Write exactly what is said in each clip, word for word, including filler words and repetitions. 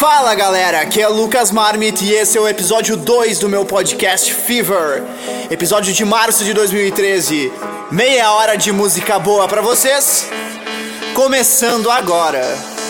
Fala galera, aqui é Lucas Marmit e esse é o episódio dois do meu podcast Fever. Episódio de março de dois mil e treze. Meia hora de música boa pra vocês. Começando agora.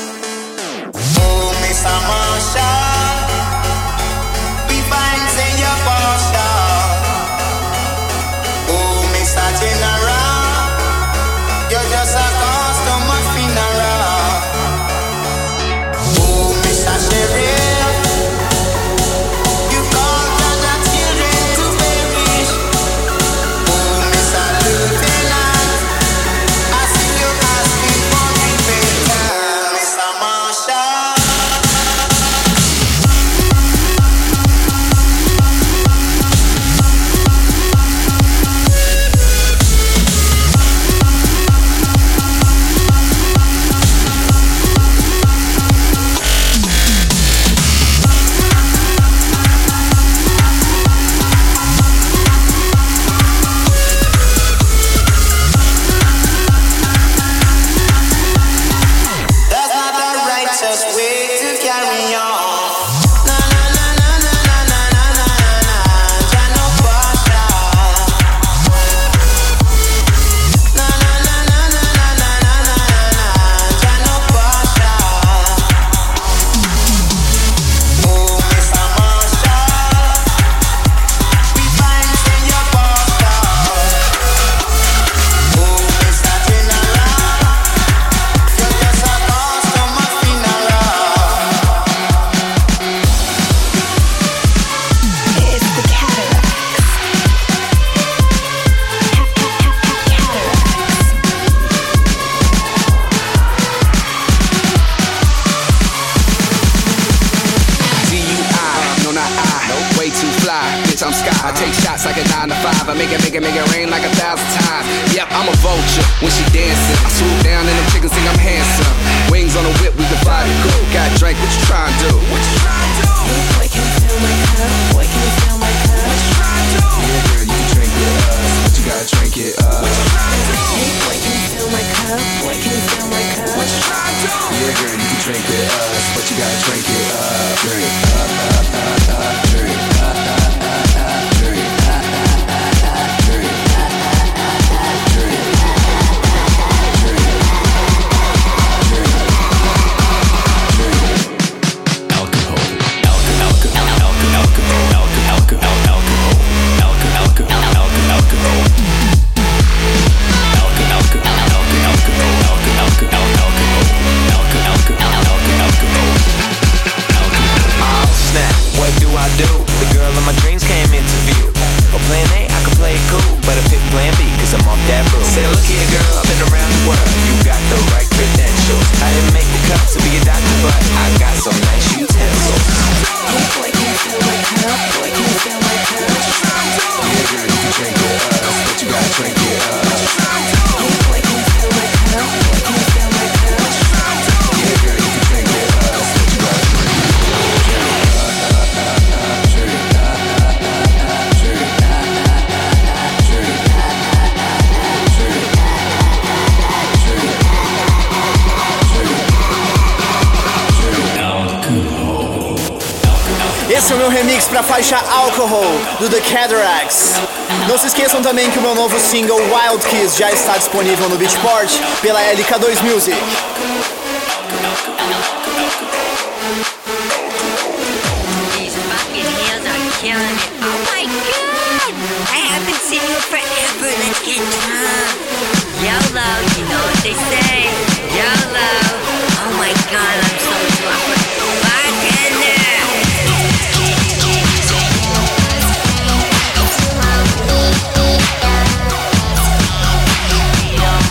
Esse é o meu remix pra faixa Alcohol, do The Cataracts. Não se esqueçam também que o meu novo single Wild Kiss já está disponível no Beatport pela L K dois Music.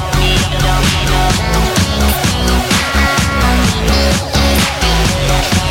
Yeah.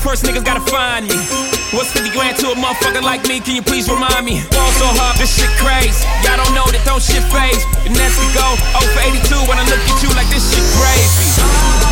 First niggas gotta find me. What's fifty grand to a motherfucker like me? Can you please remind me? Ball so hard, this shit crazy. Y'all don't know that don't shit phase. And that's to go oh for eighty-two when I look at you like this shit crazy.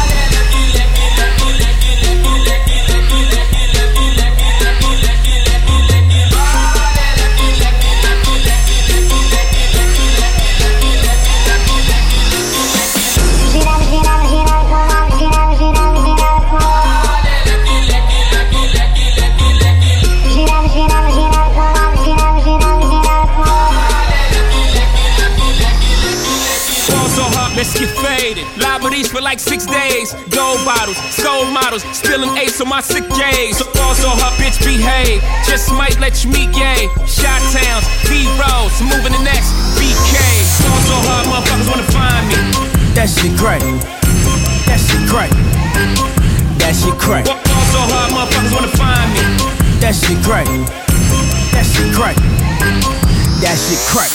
Let's get faded. Liberties for like six days. Gold bottles, soul models, spilling ace on my sick days. So also her bitch behave. Just might let you meet gay. Shot towns, B-rolls, moving the next B K. Also her motherfuckers wanna find me. That shit great. That shit great. That shit great. Also her motherfuckers wanna find me. That shit great. That shit great. That shit great.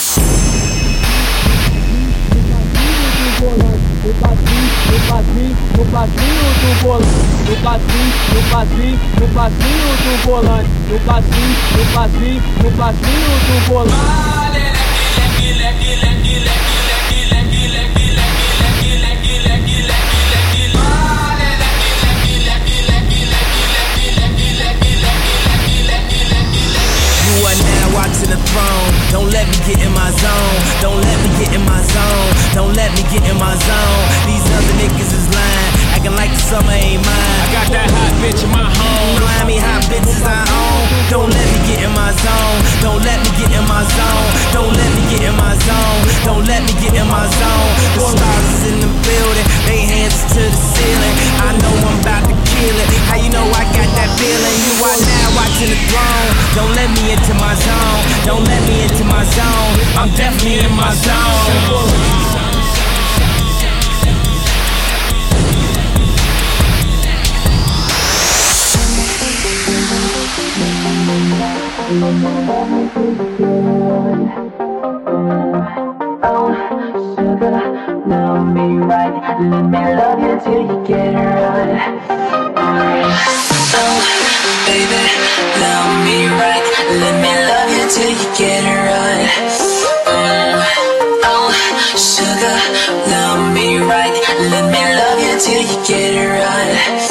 No passinho, no passinho, no passinho do volante. No passinho, no passinho, no passinho do volante. No passinho, no passinho, no passinho do volante. You are now watching the throne. Don't let me get in my zone. Don't let me get in my zone. Don't let me get in my zone. These other niggas is lying, acting like the summer ain't mine. I got that hot bitch in my home. Miami hot bitches I own. Don't let me get in my zone. Don't let me get in my zone. Don't let me get in my zone. Don't let me get in my zone. The stars is in the building. They hands to the ceiling. I know I'm about to kill it. How you know I got that feeling? You are now watching the throne. Don't let me into my zone. Don't let me into my zone. I'm definitely in my zone. Oh, sugar, love me right. Let me love you till you get it right. Oh, baby, love me right. Let me love you till you get it right. Oh, sugar, love me right. Let me love you till you get it right.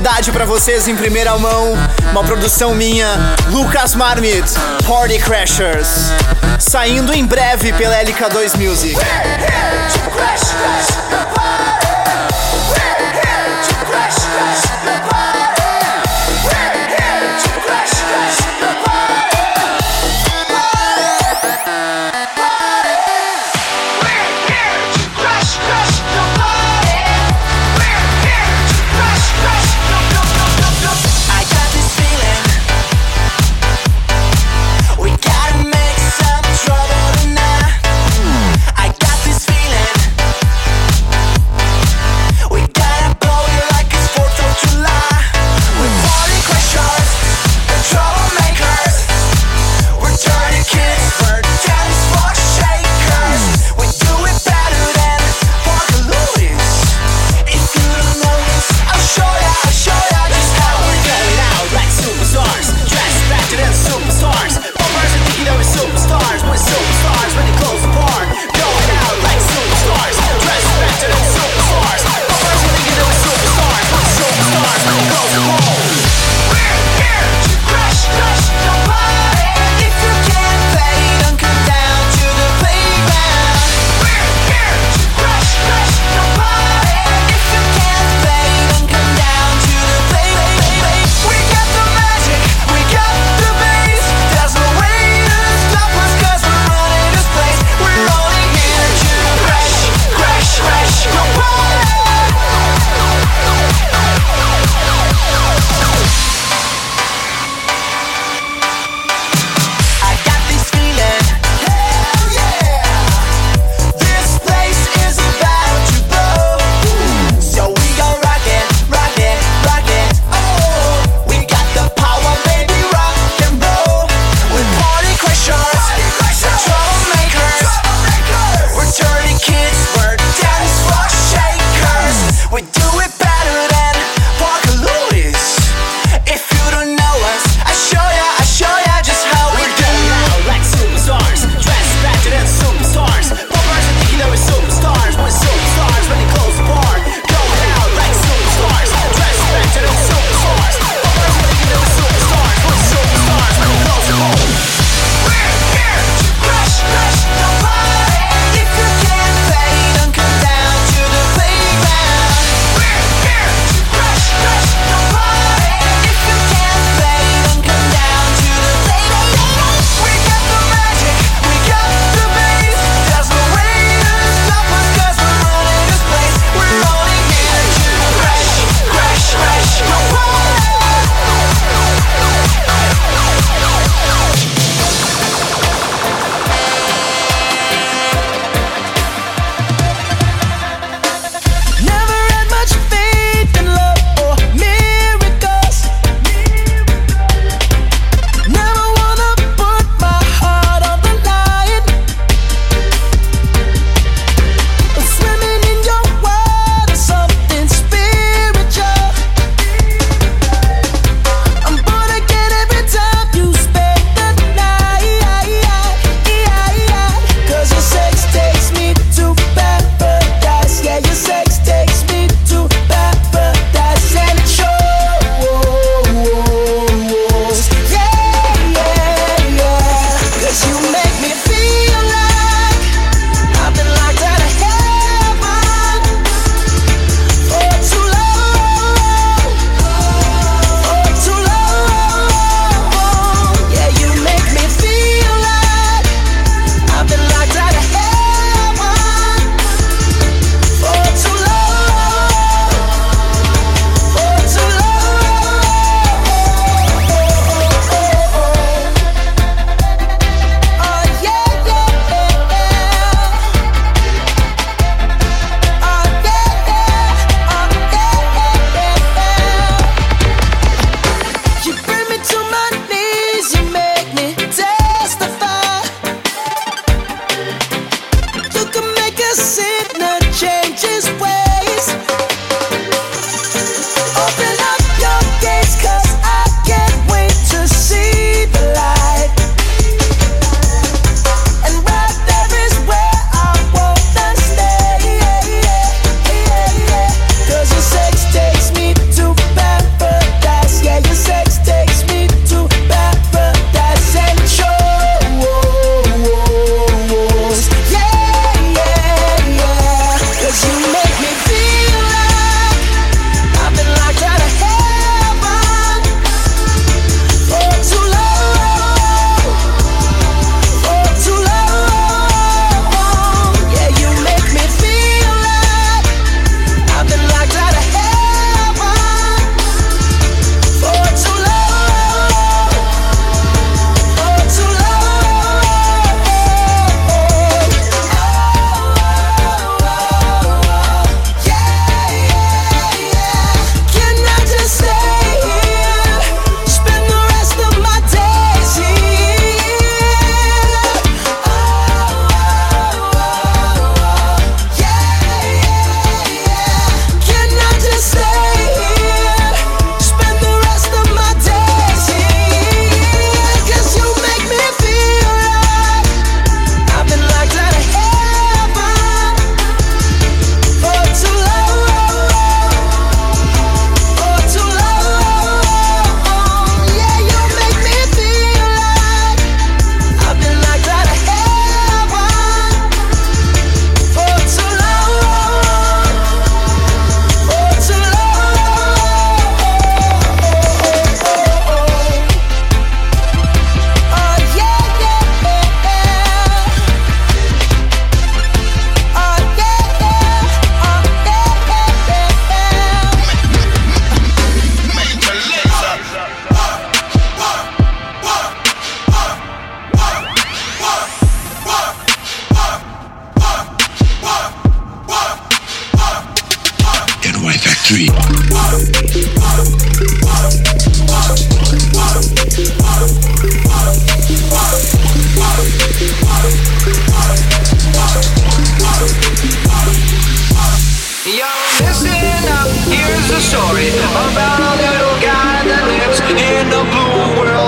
novidade pra vocês em primeira mão, uma produção minha, Lucas Marmit, Party Crashers, saindo em breve pela L K dois Music. I got this feeling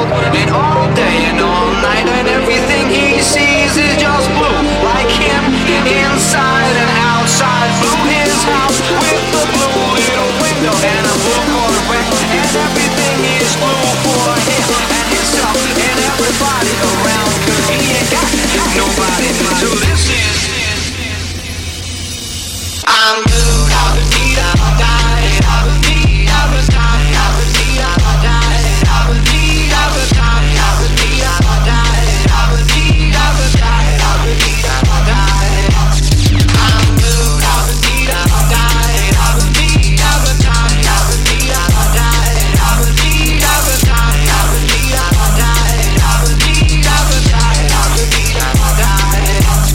world. And all day and all night, and everything he sees is just blue. Like him, inside and outside. Blew his house with the blue little window and a blue Corvette. And everything is blue for him and himself and everybody around. Cause he ain't got nobody. So this is I'm blue, I would need, I would die, I would need, I would die, I would need, I would die, I would need, I would die, I would need, I would die, I would need, I would die, I would need, I would die. I'm blue, I would need, I would die, I would need, I would die, I would need, I would die, I would need, I would die, I would need, I would die, I would need, I would die, I would need, I would die.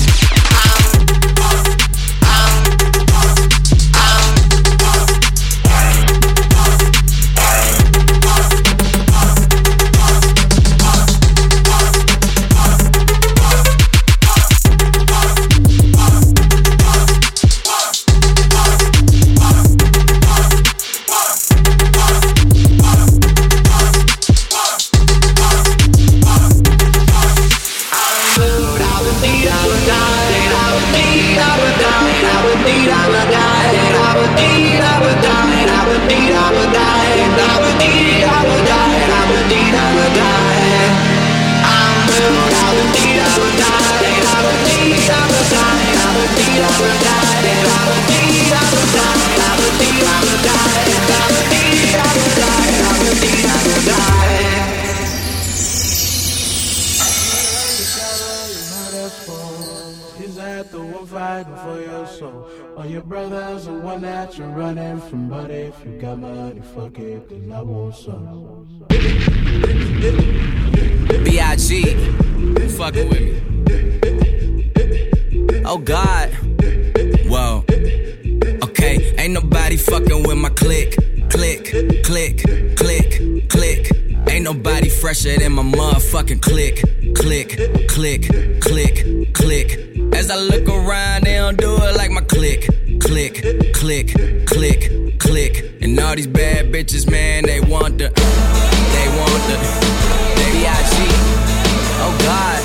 B I G fucking with me. Oh God. Whoa. Okay, ain't nobody fucking with my click. Click, click, click, click. Ain't nobody fresher than my motherfucking click. Click, click, click, click. As I look around, they don't do it like my click. Click, click, click, click. And all these bad bitches, man, they want the, they want the, they B I G. Oh God.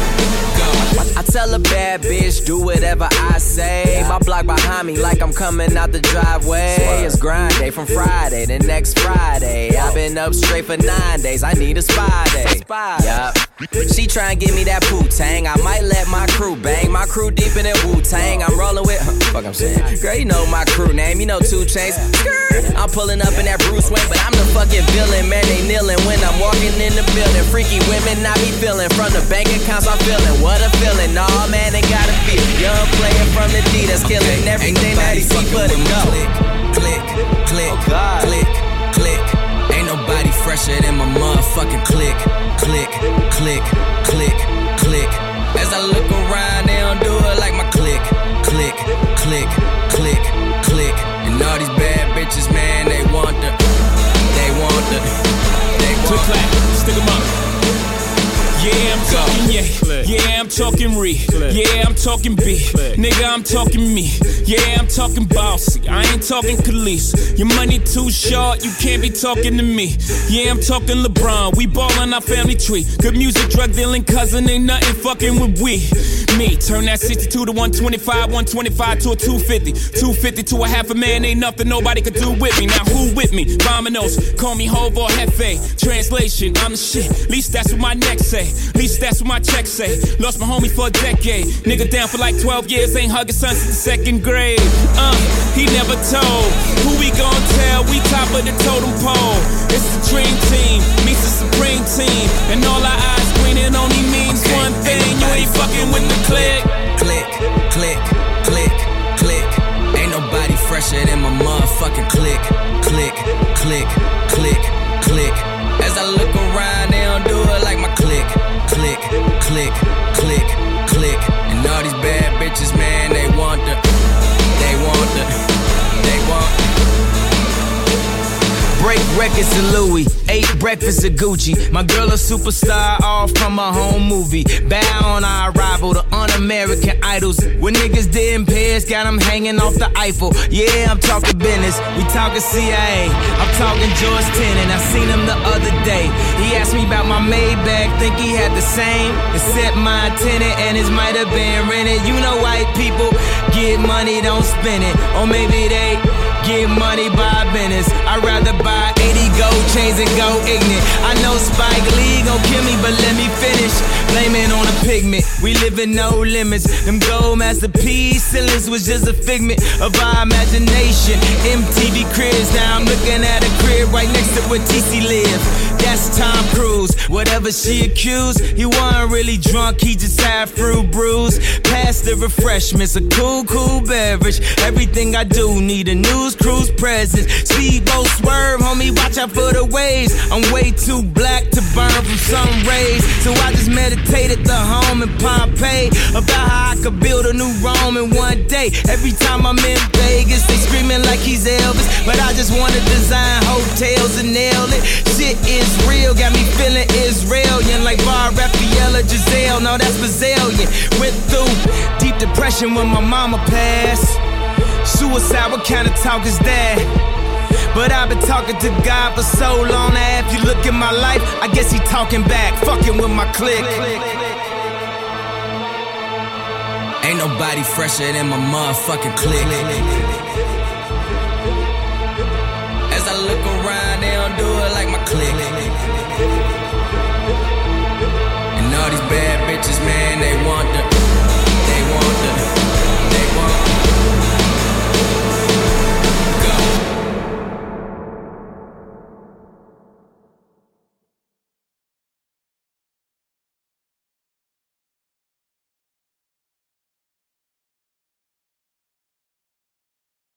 I tell a bad bitch, do whatever I say. My block behind me like I'm coming out the driveway. It's grind day from Friday to next Friday. I've been up straight for nine days, I need a spy day. Yup. She try and give me that poo-tang. I might let my crew bang. My crew deep in that Wu-Tang. I'm rolling with, huh, fuck I'm saying. Girl, you know my crew name, you know two Chainz. I'm pulling up in that Bruce Wayne, but I'm the fucking villain. Man, they kneeling when I'm walking in the building. Freaky women I be feeling. From the bank accounts I'm feeling. What a feeling. Nah, man, they gotta feel. Young player from the D that's killing everything that he see but it go. Click, click, click, click, click. Ain't nobody fresher than my motherfucking click. Click, click, click, click. As I look around, they don't do it like my click. Click, click, click, click. And all these bad bitches, man, they want the, they want the, they want click, clap, stick 'em up. Yeah, I'm talking yeah, yeah, I'm talking re, yeah, I'm talking B, nigga, I'm talking me, yeah, I'm talking bossy, I ain't talking Khalees, your money too short, you can't be talking to me, yeah, I'm talking LeBron, we ballin' our family tree, good music, drug dealing cousin, ain't nothing fucking with we, me, turn that sixty-two to one twenty-five, one twenty-five to a two fifty, two fifty to a half a man, ain't nothing nobody could do with me, now who with me, Vominos, call me Hov or Hefe, translation, I'm the shit, least that's what my neck say. Least that's what my check say. Lost my homie for a decade. Nigga down for like twelve years, ain't hugging son since the second grade. Uh, he never told. Who we gon' tell? We top of the totem pole. It's the dream team, meets the supreme team. And all our eyes green, it only means okay, one thing. Ain't you ain't fucking with the click. Click, click, click, click. Ain't nobody fresher than my motherfucking click. Click, click, click, click. As I look around, they don't do it like my click. Click, click, click, click. And all these bad bitches, man, they want the, they want the, they want. Break records to Louis, ate breakfast at Gucci. My girl a superstar, all from a home movie. Bow on our arrival to un-American idols. When niggas didn't pay us, got them hanging off the Eiffel. Yeah, I'm talking business, we talking C I A. I'm talking George Tenet, I seen him the other day. He asked me about my my Maybach, think he had the same. Except my tenant and his might have been rented. You know white people get money, don't spend it. Or maybe they get money by business. I'd rather buy eighty gold chains and go ignorant. I know Spike Lee gon' kill me, but let me finish. Blame it on a pigment, we live in no limits. Them gold masterpiece ceilings was just a figment of our imagination. M T V cribs, now I'm looking at a crib right next to where T C live. That's Tom Cruise, whatever she accused. He wasn't really drunk, he just had fruit brews. Pass the refreshments, a cool, cool beverage. Everything I do need a news cruise presence. Speedboat swerve, homie, watch out for the waves. I'm way too black to burn from sun rays. So I just meditated the home in Pompeii about how I could build a new Rome in one day. Every time I'm in Vegas, they screaming like he's Elvis, but I just wanna design hotels and nail it. Shit is real, got me feeling Israelian like Bar Raphael or Giselle. No, that's Brazilian. Went through deep depression when my mama passed. Suicide, what kind of talk is that? But I've been talking to God for so long. Now if you look at my life, I guess he talking back, fucking with my clique. Ain't nobody fresher than my motherfucking clique. As I look around, they don't do it like my clique. And all these bad bitches, man, they want